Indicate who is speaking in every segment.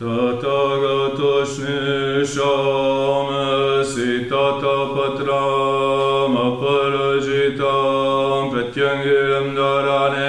Speaker 1: Tathagatośnisham sitatapatram aparajitam pratyangiram dharane.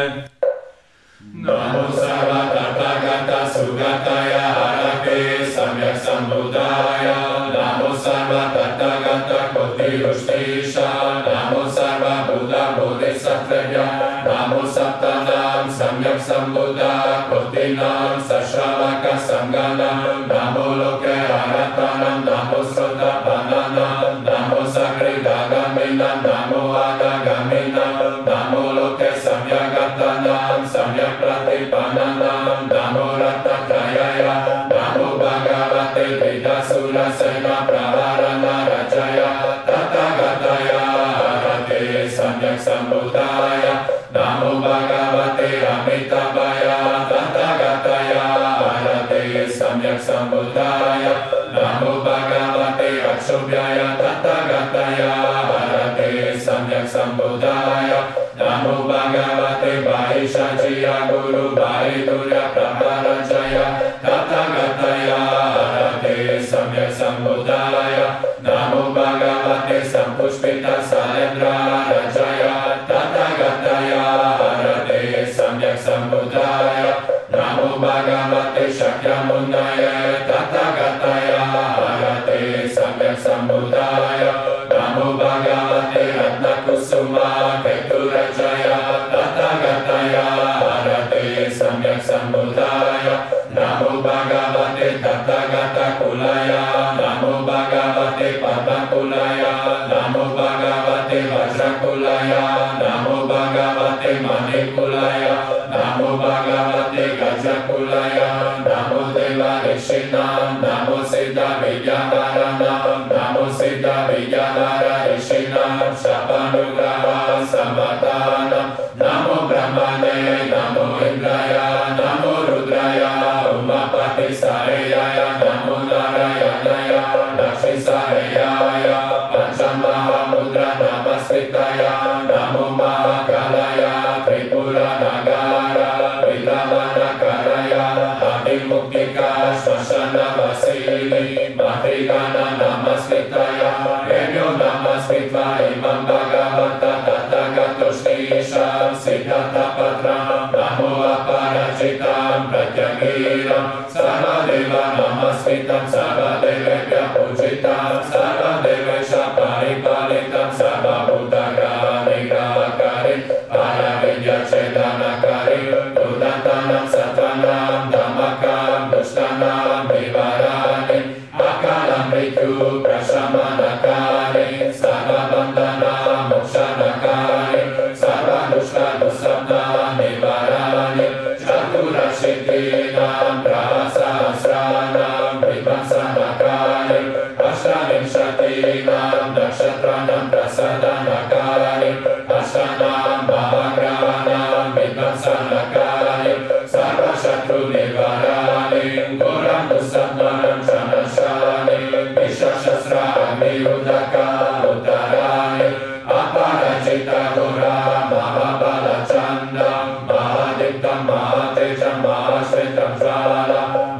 Speaker 2: Namo sarva tathagata sugataya arate samyak sambuddhaya. Namo sarva tathagata koti ustisha. Namo sarva buddha bodhisattvaya. Namo saptanam samyak sambuddha kotinam sashravaka samganam. Namo loke aratanam. Namo srotapananam. Namo sakridagaminam. Namo adagaminam. Namo loke samyagatanam. Samyak pratipananam. Namo rattatrayaya. Namo bhagavate vidasura sena pravarana rajaya. Tathagataya arate samyak sambuddhaya. Namo bhagavate amitabhaya. Tathagataya arate samyak sambuddhaya. Namo bhagavate akshobhyaya. Tathagataya arate samyak sambuddhaya. Namo bhagavate Vaishajya Guru Vaidurya Praparajaya. Tathagataya arate samyak sambuddhaya. Namo bhagavate Sampushpita Salendra Rajaya. Tathagataya arate samyak sambuddhaya. Namo bhagavate Shakyamunaya. Tathagataya arate samyak sambuddhaya. Namo bhagavate Ratnakusuma Keturajaya. Tathagataya arate samyak sambuddhaya. Namo bhagavate Tathagata Kulaya. Namo bhagavate Padmakulaya. Namo bhagavate Vajrakulaya. Namo bhagavate Manikulaya. Namo bhagavate Gajakulaya. Namo Deva Rishinam. Namo Siddha Vidyaharanam. Namo Siddha Vidyahara Rishinam. Shapanugraha Samvatanam. Namo Brahmane. Namo Indraya. Namo Rudraya. Umapati Sarayaya. Namo Narayanaya. Lakshmi Sarayaya. Panchamahamudra Namaskritaya. Namo Mahakalaya. Tripura Nagara. Vidravana Karaya. Adimuktika Shashana Vasili. Matrigana Namaskritaya. Evyo Namaskritva Imam Bhagavata Tathagatoshnisha Siddhatapatram. Namo Aparajitam Pratyagiram. Sarvadeva Namaskritam. Sarvadevebhya Pujitam. Sarvadevesha Paripalitam. Sarvabhutagani Grahakarim. Paravidya Chedanakarim. Udantanam Satvanam Dhammakam Dushtanam Vivaranim. Akalam Mrityu Prashamanakari. Sarvabandhana Mokshanakari. Sarvadushka Dusabda Nivarani. Chaturashitinam Prasahasranam Vibhasanakari. Ashtavinshatinam Nakshatranam Prasadanakari. Ashtanam Mahagranam Vibhasanakari. Sarvashatru Nivarani. Goram Dusabdanam Shanashani. Vishashasra Amiyudaka Uttarani. Aparajita Gora Mahabalachanda. Mahadiptam Mahatejam Mahashritam Jvala.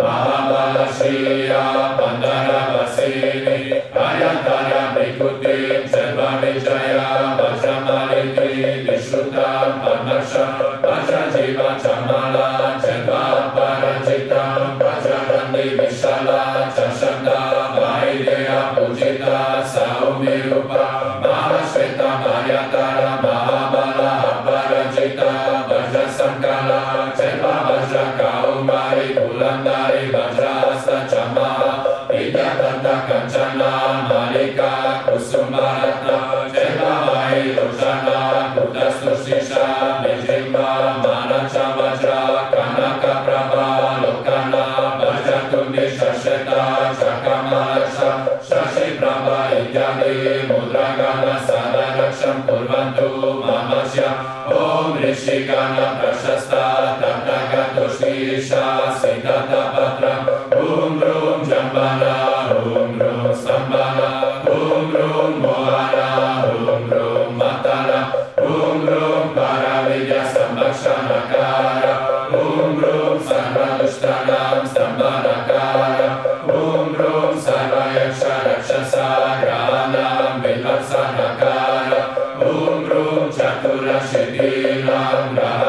Speaker 2: Mahabalashriya Pandara Vasini. Ayataya Brikutim Selva Vijaya. Vajramaliti Vishrutam Padmaksha. Vajrajiva Chamala Selva Parajitam. Vajragandhi Vishala Chashanda. Vaideya Pujita Saumirupa. Mahashveta Mayatara Mahabala Aparajita. Vajrasankala Selva Vajra Kaumari Kulandari Vajrasta Chama. Vidyatanta Kanchana Malika Kusumaratna. Selva Vai Roshana Kudastushtisha Nijimba Manacha Vajra Kanaka Prabha Lokana. Vajratu Nishasheta Chakamasha. Shashi Prabha Ityadi Mudragana Sadanaksham Kurvantu Mamasya. Om Rishikana Prashasta Tathagatoshnisha Siddhatapatram. Om Rum Jambana. Om Rum Stambana. Om Rum Mohana. Om Rum Matana. Om Rum Paravidya Sambhakshanakara. Om Rum Sarvadushtanam Stambhanakara. Chaturashitinam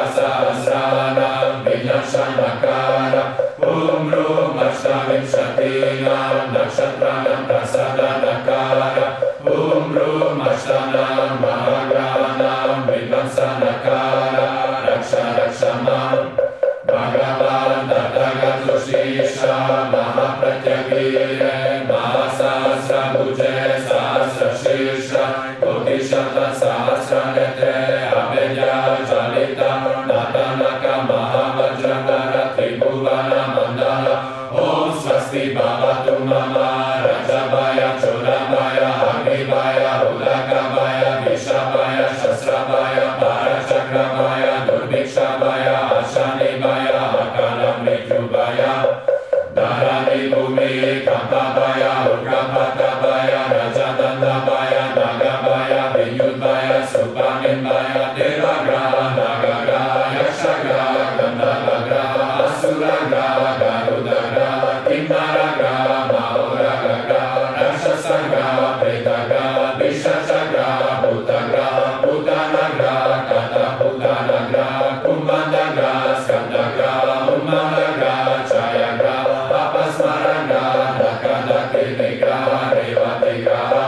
Speaker 2: Rahasasranam Vinyashanakara Om Rum Ashtavinshatinam Nakshatranam Prasadanakara Om Rum Ashtanam Mahagranam Vidvansanakara Raksha Rakshamam Bhagavan Tathagata Shisha Mahapratyagire Mahasasra Bhuje Sahasra Shisha Kodishata Sahasra Netre Abhya Jalita Natanaka Mahavajragara Tribhuvana Mandala Om Swasti Bhavatu Mama Rajabhaya Chorabhaya Agnibhaya Udakabhaya Vishabhaya Shasrabhaya Parachakrabhaya Durvikshabhaya Ashanibhaya Akalam Mrityubhaya Dharani Bhumi Kampabhaya Urgabhatabhaya Rajadandabhaya Nagabhaya Vinyudbhaya Supaninbhaya Devagraha Nagagraha Yakshagraha Gandhavagraha Asuragraha Garudagraha Kinnaragraha Mahoragraha Rakshasagraha Pretagraha Vishachagraha Bhutagraha Bhutanagraha Kataputanagraha Kumbhandagraha Skandagraha Ummandagraha Chayagraha Apasmaragraha Dakadakinigraha Revatigraha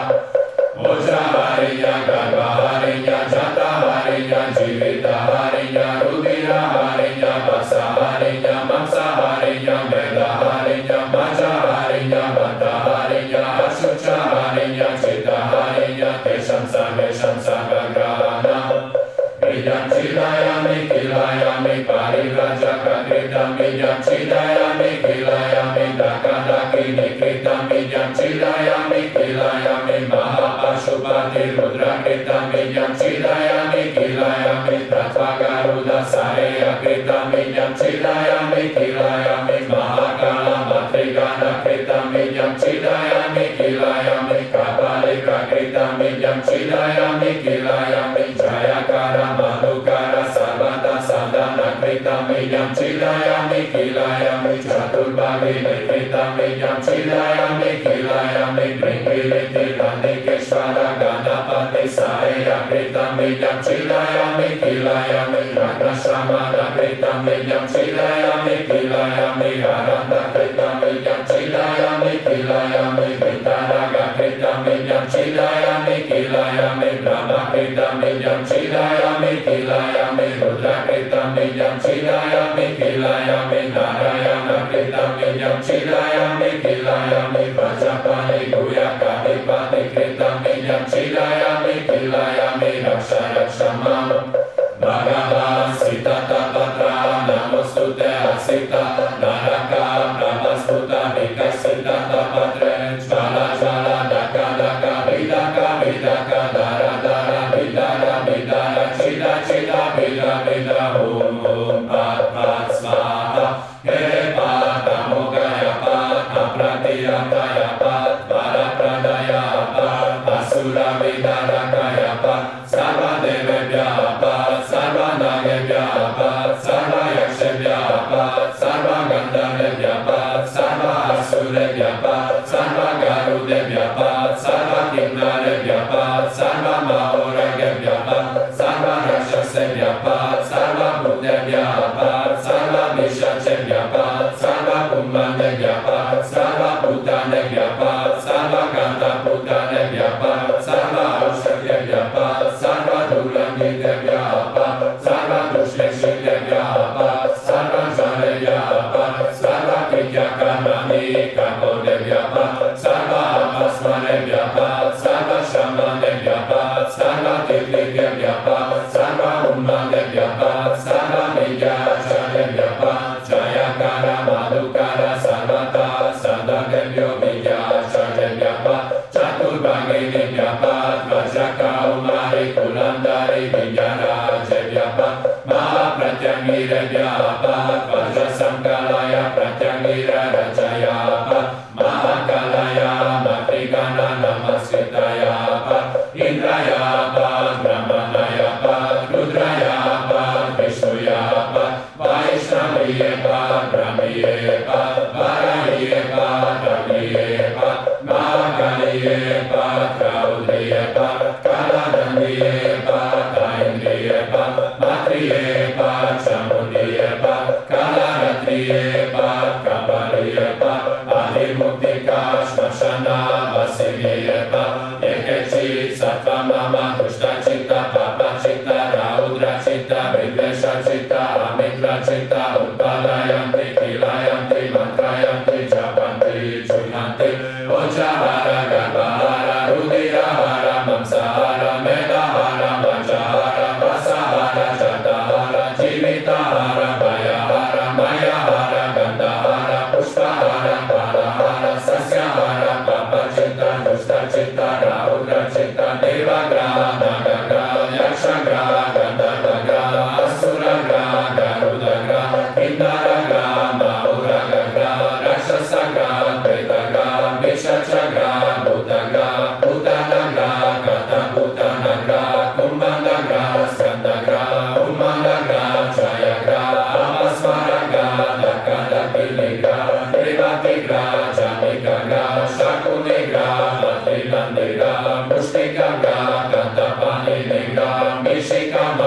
Speaker 2: Ojaharinya Garbaharinya Jataharinya Jivitaharinya Rudiraharinya Vasaharinya Mamsaharinya Medaharinya Majaharinya Bantaharinya Ashuchaharinya Chitaharinya Tesham Sarvesham Sarvagrahana Vidyam Chidayami Kilayami Parirajakakritam Vidyam Chidayami Kilayami Dakadaki Nikritam Vidyam Chidayami Kilayami Mahapashupati Rudrakritam Vidyam Chidayami Kilayami Tatvagaruda Sareya Kritam Vidyam Chidayami Kilayami Mahakala Matrigana Kritam Vidyam Chidayami Kilayami Kapalika Kritam Vidyam Chidayami Kilayami Jayakara Madhukara Sarvata Sadhana Kritam Vidyam Chidayami Kilayami Chaturbhavi Kritam Vidyam Chidayami Kilayami Bringiliti Randikeshvara Ganapati Saeya Kritam Vidyam Chidayami Kilayami Ragnashramana Kritam Vidyam Chidayami Kilayami Aranda Kritam Vidyam Chidayami Kilayami Vintaraga Kritam Vidyam Chidayami Kilayami Brahma Kritam Vidyam Chidayami Kilayami Rudra Kritam Vidyam Chidayami Kilayami Narayana Kritam Vidyam Chidayami Kilayami Vajapani Guyakadipati Kritam Vidyam Chidayami Kilayami Raksha Rakshamam Bhagavan Sita Tapatra Namostute Asita Naraka Brahmasputa Vikasita Tapatre Jvala Jvala Daka Daka Vidaka Vidaka Dara Dara Vidara Vidara Chida Chida Vida Vida Om Om Pat Pat Svaha He Pat Amogaya Pat Apratiyataya Pat Parapradaya Pat Asura Vidara Kaya Pat Sarva Devebhya Pat Sarva Nagebhya Pat Sarva Yakshebhya Pat Sarva Gandharvebhya Pat Sarva Asurebhya Pat Sarva Garudebhya Pat Sarva Kinnarebhya Pat Sarva Mahoragebhya Pat Sarva Rakshasebhya Pat Sarva Bhutebhya Pat Sarva Vishachebhya Pat Sarva Kumbhanebhya Pat Sarva Bhutanebhya Pat Sarva Kantaputanebhya Pat Sarva Aushakebhya Pat Sarva Dhulangitebhya Pat Sarva Dushleshitebhya Pat Sarva Janebhya Pat Sarva Kityakarmani Kapodebhya Pat Sarva Apasmanebhya Pat Sarva Shamanebhya Pat Sarva Tirtikebhya Pat Sarva Ummanebhya Pat Sarva Vidyachanebhya Pat Jayakara Madhukara Sarvata Sadakebhyo Vidyachanebhya Pat Chaturbhaginebhya Pat Vajraka Umari Kulandari Vidyarajebhya Pat Mahapratyangirabhya Pat Vajrasamkalaya Pratyangira Rajaya Pat Mahakalaya Matrigana Namaskritaya Pat Indraya Pat Brahmanaya Pat Rudraya Pat Vishnuya Pat Vaishnaviye Pat Brahmiye Pat Varahiye Pat Agniye Pat Mahakaliye Pat Raudriye Pat Kaladandiye Pat Aindriye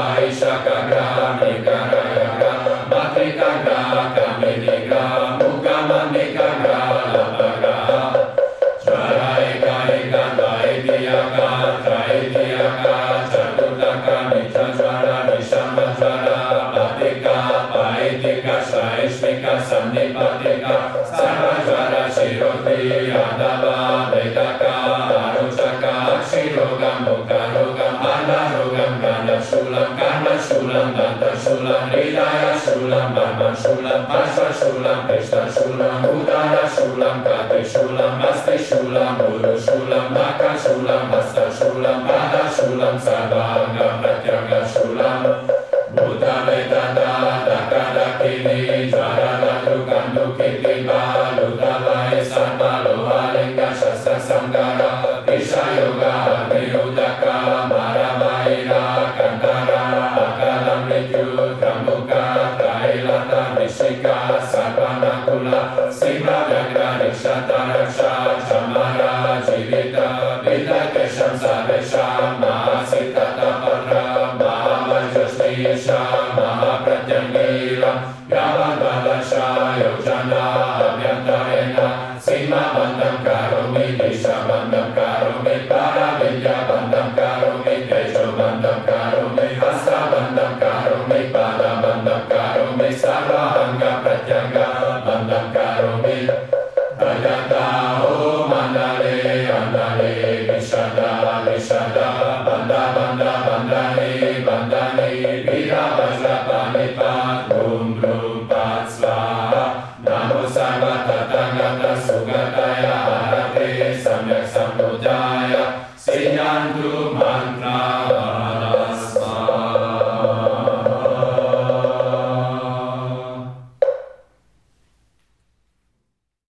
Speaker 2: Vaishakagra, Nikarayagra, Matrikagra, Kaminigra, Mukamamikagra, Lapagra, Jaraika, Ikanda, Idiyaka, Traidiyaka, Chatutaka, Nitajvara, Nishamajvara, Patika, Paitika, Shaishmika, Samnipatika, Sarvajvara, Shiroti, Adava, Vedaka, Aruchaka, Shirogam, Mukarogam, Anarogam, Ganashulam, Ganashulam, Dantashulam, Hridaya Shulam, Brahman Shulam, Pasha Shulam, Krishna Shulam, Udara Shulam, Kati Shulam, Masti Shulam, Uru Shulam, Maka Shulam, Hasta Shulam, Pada Shulam, Sarvanga, Pratyanga Shulam, Buddha Vedanta, Dakada Kini, Jarada Dukam Dukiti Baluta Vai Sarva Lohalinga Shastra Samgara, Isha Yoga, Nirudaka, Maravaira, Kantara, Akalam Rityu, Tramuka, Trailata, Rishika, Sarvanakula, Simha Vyagra, Rikshata, Raksha, Chamara, Jivita, Vidakesham, Sarvesha, Mahasita, Tapatra, Mahavajaslisha, Mahapratyangira, Yavadva,